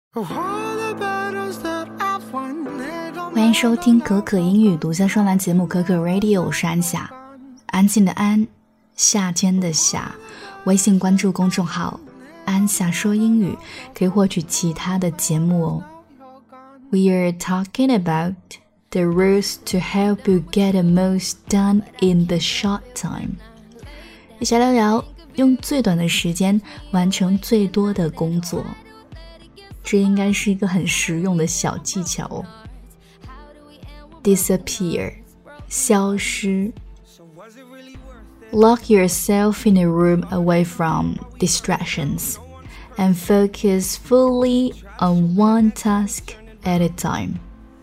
欢迎收听可可英语独家双栏节目可可 Radio， 我是安夏，安静的安，夏天的夏。微信关注公众号安夏说英语，可以获取其他的节目哦。We are talking about the rules to help you get the most done in the short time。 一起聊聊用最短的时间完成最多的工作，这应该是一个很实用的小技巧哦。Disappear， 消失。Lock yourself in a room away from distractions and focus fully on one task at a time.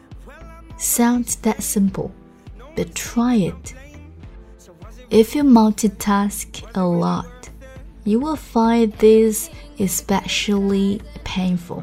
Sounds that simple, but try it. If you multitask a lot, you will find this especially painful.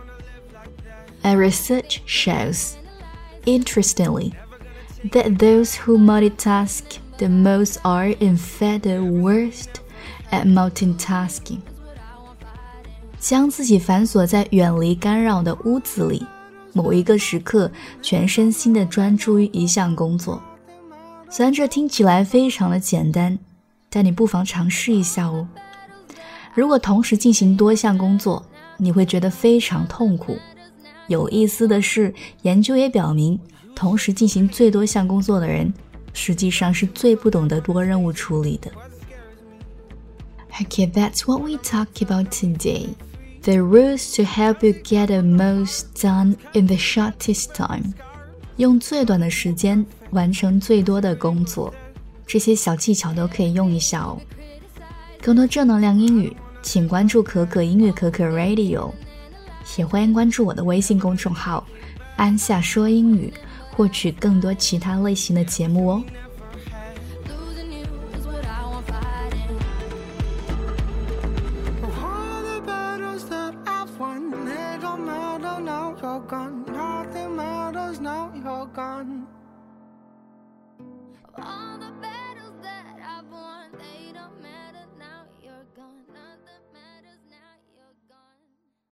And research shows, interestingly, that those who multitask the most are in fact the worst at multitasking. 将自己反锁在远离干扰的屋子里，某一个时刻全身心地专注于一项工作。虽然这听起来非常的简单，但你不妨尝试一下哦。如果同时进行多项工作，你会觉得非常痛苦。有意思的是，研究也表明，同时进行最多项工作的人，实际上是最不懂得多任务处理的。Okay, that's what we talk about today. The rules to help you get the most done in the shortest time. 用最短的时间完成最多的工作，这些小技巧都可以用一下哦。更多正能量英语，请关注可可英语可可 Radio， 也欢迎关注我的微信公众号安夏说英语，获取更多其他类型的节目哦。 Nothing matters now you're gone.